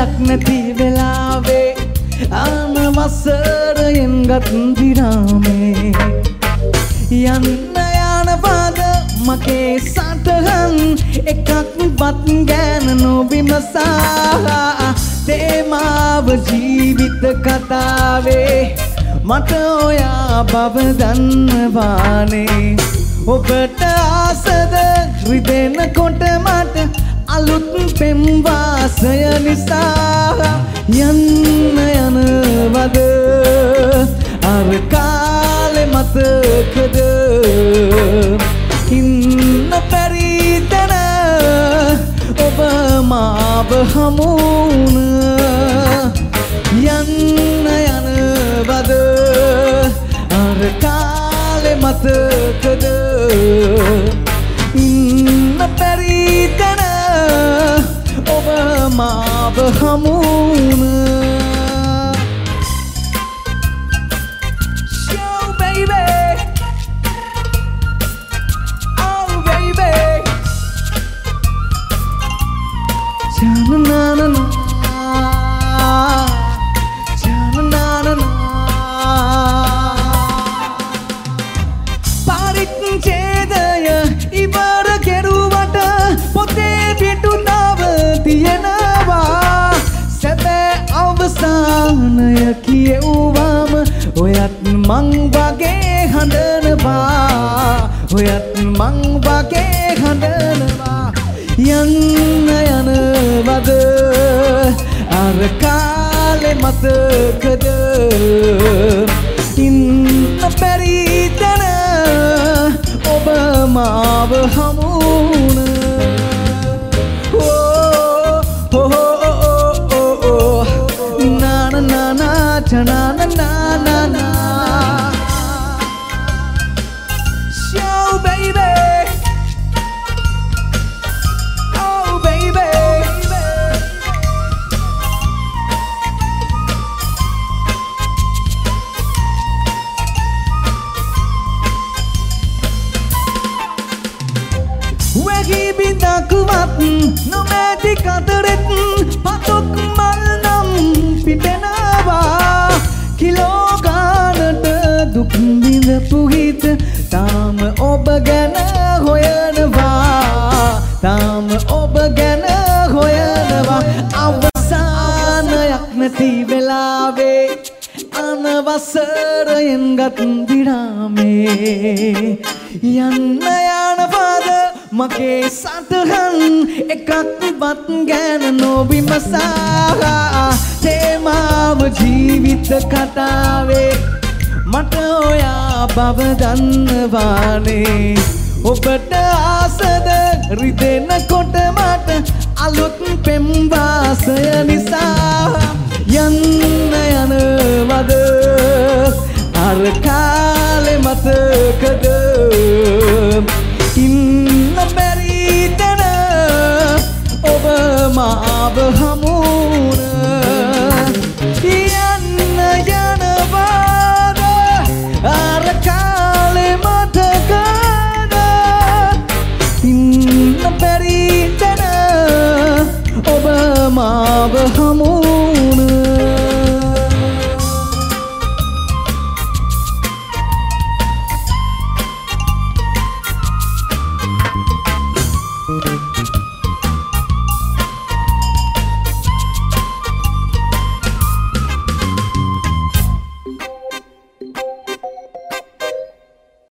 යන්නයක් නැති වෙලාවේ අනවසරයෙන් ගත් විරාමේ යන්න යනවාද මගේ සටහන් එකක්වත් ගැන නොවිමසා තේමාව ජීවිත කතාවේ මට ඔයා බව දන්නවානේ ඔබට ආසද රිදෙනකොට මට අලුත් පෙම් වාසය නිසා යන්න යනවද අර කාලේ මතකද ඉන්න පරිතන ඔබ මාව හමුන යන්න යනවද අර කාලේ මතකද ඉන්න පරිතන ඔබ මාව හමුන Show baby Oh baby Cha-na-na-na-na Cha-na-na-na-na පරිච්ඡේදය ඉවර කෙරුවට පොතේ පිටු නව තියෙනවා සැබෑ අවසානය කියුවම ඔයත් මං වගේ හඬනවා ඔයත් මං වගේ හඬනවා යන්න යනවද අර කාලේ මතකද ඉන්න පරිතන ඔබ මාව හමුන na na na na na na na na na Show baby Oh baby Wehi bindakumat no meti kataret patok malnam පිපෙනවා කිලෝ ගානට දුක් විඳපු හිත තාම ඔබ ගැන හොයනවා තාම ඔබ ගැන හොයනවා අවසානයක් නැති වෙලාවේ අනවසරයෙන් ගත් විරාමේ යන්න යනවාද මගේ සටහන් එකක්වත් ගැන නොවිමසා තේමාව ජීවිත කතාවේ මට ඔයා බව දන්නවානේ ඔබට ආසද රිදෙනකොට මට අලුත් පෙම් වාසය නිසා යන්න යනවද අර කාලේ මතකද ඉන්න බැරිතන ඔබ මාව හමුන යන්න යනවාද අර කාලේ මතකද ඉන්න බැරිතන ඔබ මාව හමුන